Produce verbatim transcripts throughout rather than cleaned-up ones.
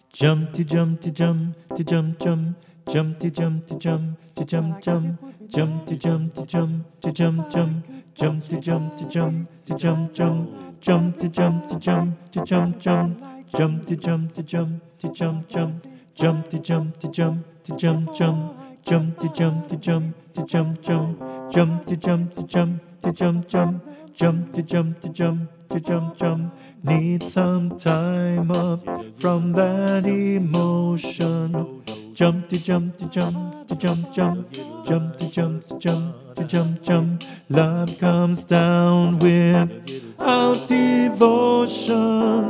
Jump to jump to jump to jump jump jump to jump to jump to jump jump jump to jump to jump to jump jump jump to jump to jump to jump jump jump to jump to jump to jump jump jump to jump to jump to jump jump jump to jump to jump to jump jump jump to jump to jump to jump jump jump to jump to jump to jump jump jump to jump to jump to jump jump. Need some time off from that emotion. Jump to jump to jump to jump jump jump to jump to jump to jump jump. Love comes down without devotion.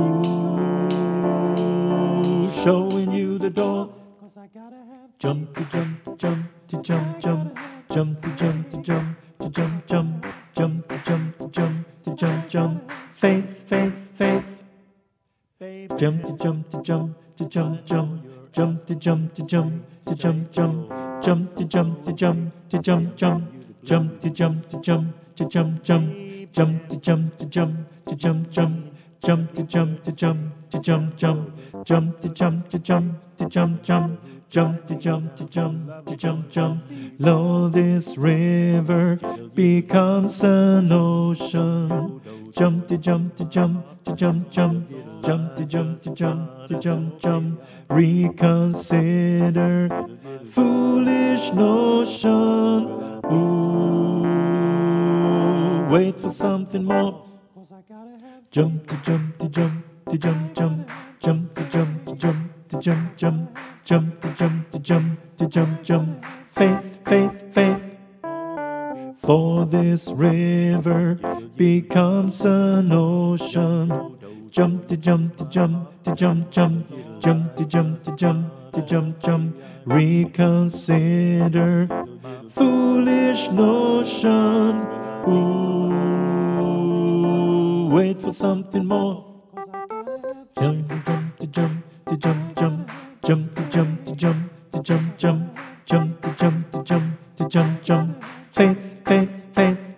Ooh, showing you the door. Jump to jump to jump to jump jump jump to jump to jump to jump jump jump to jump to jump to jump jump. Faith, faith, faith. Jump to jump to jump to jump jump jump to jump to jump to jump jump jump to jump to jump to jump jump jump to jump to jump to jump jump jump to jump to jump to jump jump jump to jump to jump to jump jump jump to jump to jump to jump jump jump to jump to jump to jump jump. Lo, this river becomes an ocean. Jump to jump to jump to jump jump jump to jump to jump to jump jump. Reconsider foolish notion. Ooh, wait for something more. Jump to jump to jump to jump jump jump to jump to jump to jump jump jump to jump to jump to jump jump. Faith, faith, faith. For this river becomes an ocean. Jump to jump to jump to jump jump jump to jump to jump to jump jump. Reconsider foolish notion. Ooh, wait for something more. Jump to jump to jump to jump jump jump to jump to jump to jump jump jump to jump to jump to jump jump. Faith, faith, faith.